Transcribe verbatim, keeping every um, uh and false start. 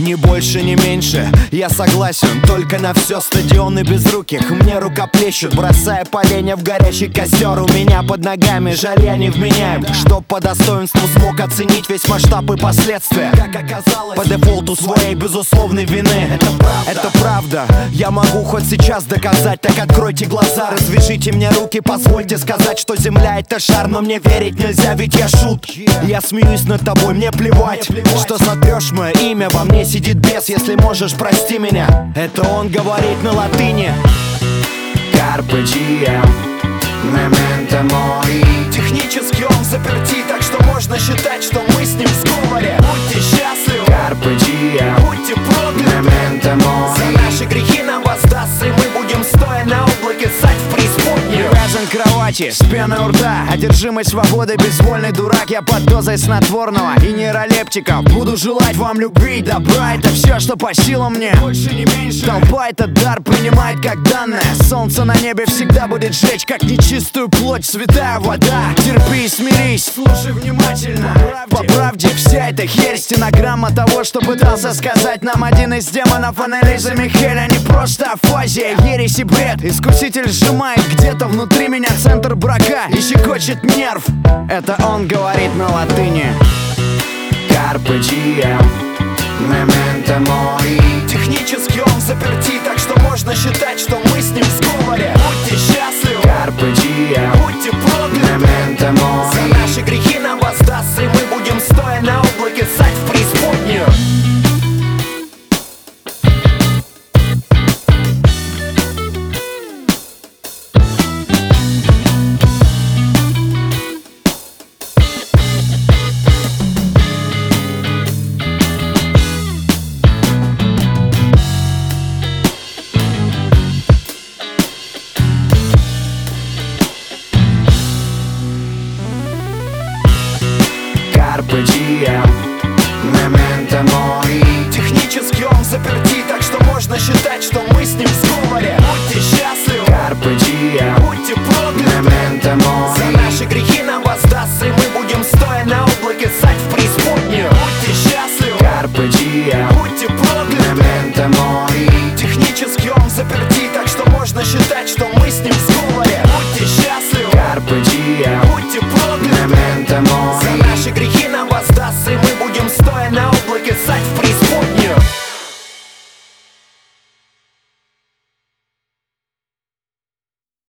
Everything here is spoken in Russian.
Ни больше, ни меньше, я согласен. Только на все стадионы безруких мне рукоплещут, бросая поленья в горящий костер. У меня под ногами жаль, я не вменяем, чтоб по достоинству смог оценить весь масштаб и последствия. Как оказалось, по дефолту своей безусловной вины. Это правда, это правда. Я могу хоть сейчас доказать, так откройте глаза, развяжите мне руки, позвольте сказать, что земля это шар. Но мне верить нельзя, ведь я шут. Я смеюсь над тобой, мне плевать, мне плевать. Что сотрешь мое имя, во мне сидит бес. Если можешь, прости меня. Это он говорит на латыни. Carpe diem, memento mori. Технически он заперти, так что можно считать, что мы с ним в сговоре. Будьте счастливы, Carpe diem, будьте прокляты. memento mori. За наши грехи нам воздастся, и мы будем стоя на облаке ссать в преисподнюю. Привязан к кровати, с пеной у рта, одержимой свободой, безвольный дурак. Я под дозой снотворного и нейролептиков. Буду желать вам любви, добра. Это все, что по силам мне, больше не меньше. Толпа этот дар принимает как данное. Солнце на небе всегда будет жечь, как нечистую плоть святая вода. Терпи и смирись, слушай внимательно. По правде, вся эта херь стенограмма того, что пытался сказать нам один из демонов анализа Михеля. Не просто афазия, ересь и бред. Искуситель сжимает где-то внутри меня центр брака и щекочет нерв. Это он говорит на латыни. Carpe diem, memento mori. Технически он заперти, так что можно считать, что мы с ним в сговоре. Будьте счастливы, Carpe diem, будьте прокляты. memento mori. За наши грехи нам воздастся, и мы будем стоя на облаке ссать в преисподнюю. Carpe diem, memento mori. Технически он заперти, так что можно считать, что мы с ним в сговоре. Будьте счастливы, Carpe diem, будьте прокляты. memento mori. За наши грехи нам воздастся, и